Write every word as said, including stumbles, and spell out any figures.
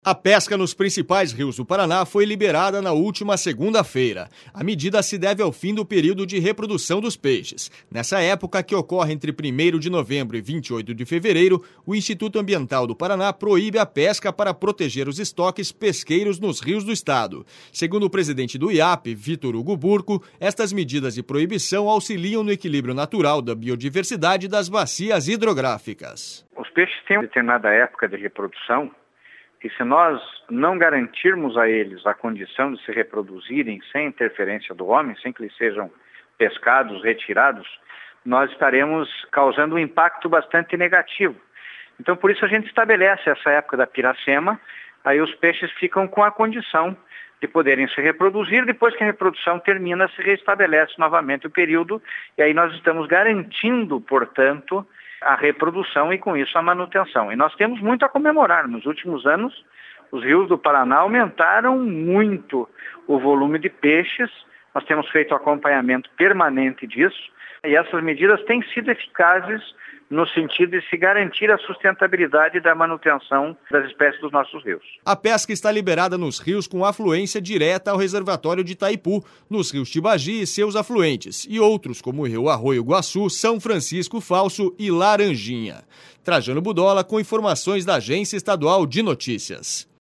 A pesca nos principais rios do Paraná foi liberada na última segunda-feira. A medida se deve ao fim do período de reprodução dos peixes. Nessa época, que ocorre entre primeiro de novembro e vinte e oito de fevereiro, o Instituto Ambiental do Paraná proíbe a pesca para proteger os estoques pesqueiros nos rios do estado. Segundo o presidente do I A P, Vitor Hugo Burco, estas medidas de proibição auxiliam no equilíbrio natural da biodiversidade das bacias hidrográficas. Os peixes têm uma determinada época de reprodução. E se nós não garantirmos a eles a condição de se reproduzirem sem interferência do homem, sem que eles sejam pescados, retirados, nós estaremos causando um impacto bastante negativo. Então, por isso a gente estabelece essa época da piracema, aí os peixes ficam com a condição de poderem se reproduzir, depois que a reprodução termina, se restabelece novamente o período, e aí nós estamos garantindo, portanto, a reprodução e, com isso, a manutenção. E nós temos muito a comemorar. Nos últimos anos, os rios do Paraná aumentaram muito o volume de peixes. Nós temos feito acompanhamento permanente disso. E essas medidas têm sido eficazes no sentido de se garantir a sustentabilidade da manutenção das espécies dos nossos rios. A pesca está liberada nos rios com afluência direta ao reservatório de Itaipu, nos rios Tibagi e seus afluentes, e outros como o rio Arroio Guaçu, São Francisco Falso e Laranjinha. Trajano Budola com informações da Agência Estadual de Notícias.